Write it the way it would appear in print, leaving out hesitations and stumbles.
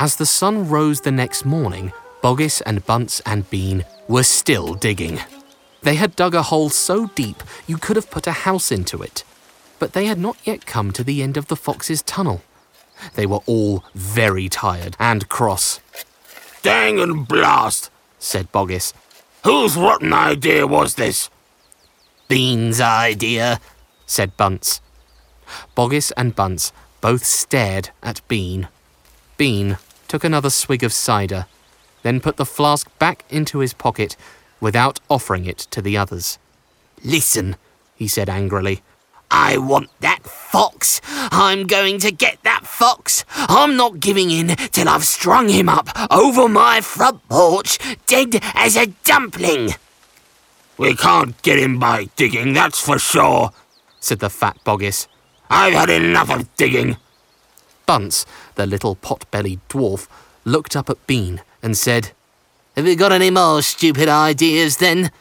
As the sun rose the next morning, Boggis and Bunce and Bean were still digging. They had dug a hole so deep you could have put a house into it, but they had not yet come to the end of the fox's tunnel. They were all very tired and cross. "Dang and blast," said Boggis. "Whose rotten idea was this?" "Bean's idea," said Bunce. Boggis and Bunce both stared at Bean. Bean took another swig of cider, then put the flask back into his pocket without offering it to the others. "Listen," he said angrily. "I want that fox. I'm going to get that fox. I'm not giving in till I've strung him up over my front porch, dead as a dumpling." "We can't get him by digging, that's for sure," said the fat Boggis. "I've had enough of digging." Bunce, the little pot-bellied dwarf, looked up at Bean and said, "Have you got any more stupid ideas then?"